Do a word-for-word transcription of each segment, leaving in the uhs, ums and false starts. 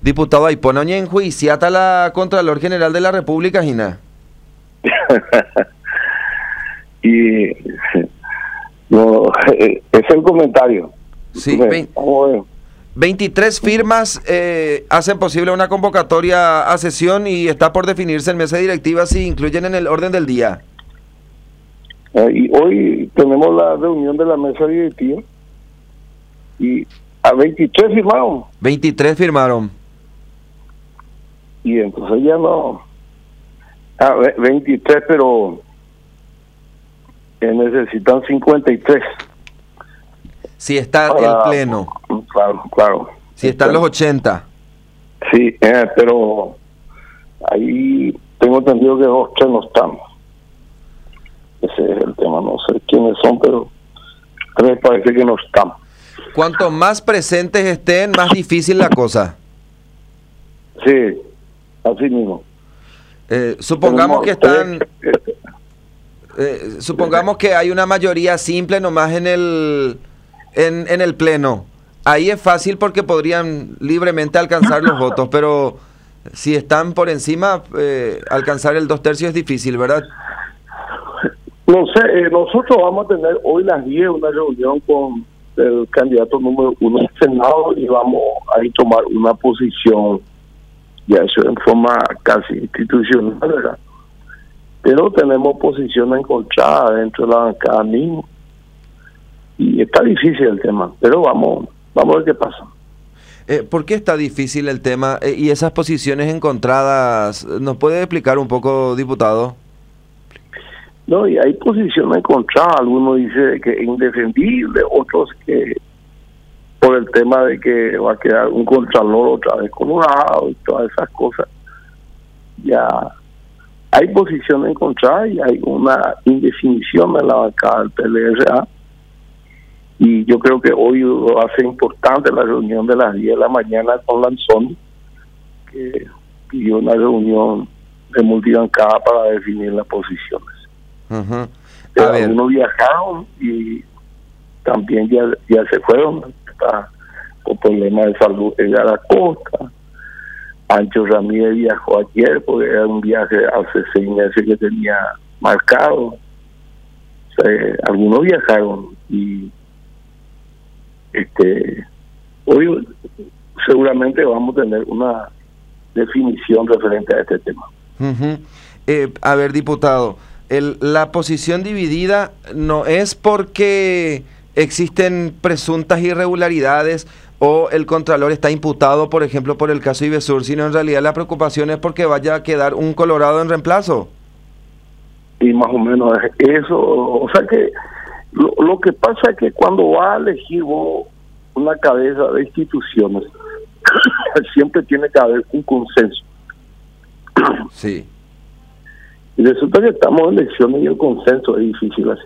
Diputado, ahí pone en juiciata la Contralor General de la República, Gina. y no, es el comentario. Sí, Ve, vamos a ver. veintitrés firmas eh, hacen posible una convocatoria a sesión y está por definirse en mesa directiva si incluyen en el orden del día. Eh, y hoy tenemos la reunión de la mesa directiva y a veintitrés firmaron. veintitrés firmaron. Y entonces ya no. Ah, veintitrés, pero eh, necesitan cincuenta y tres. Si está para, el pleno. Claro, claro. Si están los ochenta. Sí, eh, pero ahí tengo entendido que dos, tres no están. Ese es el tema, no sé quiénes son, pero tres parece que no están. Cuanto más presentes estén, más difícil la cosa. Sí, así mismo. Eh, supongamos que están... Eh, supongamos que hay una mayoría simple nomás en el, en, en el pleno. Ahí es fácil porque podrían libremente alcanzar los votos, pero si están por encima, eh, alcanzar el dos tercios es difícil, ¿verdad? No sé, eh, nosotros vamos a tener hoy las diez una reunión con el candidato número uno al Senado y vamos a ahí tomar una posición, ya eso en forma casi institucional, ¿verdad? Pero tenemos posiciones encontradas dentro de la bancada mismo y está difícil el tema, pero vamos, vamos a ver qué pasa. Eh, ¿Por qué está difícil el tema eh, y esas posiciones encontradas? ¿Nos puede explicar un poco, diputado? No, y hay posiciones encontradas, algunos dicen que es indefendible, otros que por el tema de que va a quedar un contralor otra vez colorado y todas esas cosas. Ya hay posiciones encontradas y hay una indefinición en la bancada del P L R A. Y yo creo que hoy va a ser importante la reunión de las diez de la mañana con Lanzoni, que pidió una reunión de multibancada para definir las posiciones. Uh-huh. Pero algunos viajaron y también ya, ya se fueron. Está con problemas de salud en la costa. Ancho Ramírez viajó ayer porque era un viaje hace seis meses que tenía marcado. O sea, algunos viajaron y este hoy seguramente vamos a tener una definición referente a este tema. Uh-huh. eh, a ver, diputado, el, la posición dividida no es porque existen presuntas irregularidades o el Contralor está imputado, por ejemplo, por el caso Ivesur, sino en realidad la preocupación es porque vaya a quedar un Colorado en reemplazo. Y más o menos eso, o sea que lo, lo que pasa es que cuando va a elegir vos una cabeza de instituciones, siempre tiene que haber un consenso. Sí. Y resulta que estamos en elecciones y el consenso es difícil así.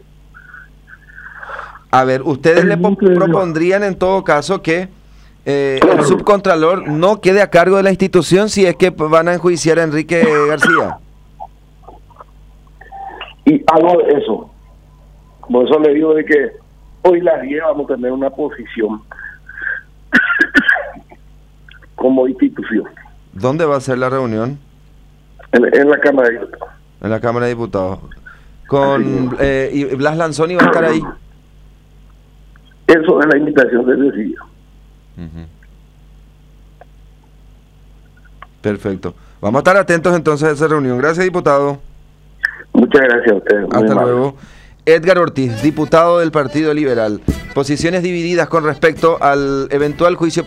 A ver, ustedes le propondrían en todo caso que eh, el subcontralor no quede a cargo de la institución si es que van a enjuiciar a Enrique García. Y hago eso. Por eso le digo de que hoy las diez vamos a tener una posición como institución. ¿Dónde va a ser la reunión? En, en la Cámara de Diputados. En la Cámara de Diputados. Con eh, y Blas Lanzoni va a estar ahí. Eso es la invitación del decidido. Uh-huh. Perfecto. Vamos a estar atentos entonces a esa reunión. Gracias, diputado. Muchas gracias a ustedes. Hasta luego. Edgar Ortiz, diputado del Partido Liberal. Posiciones divididas con respecto al eventual juicio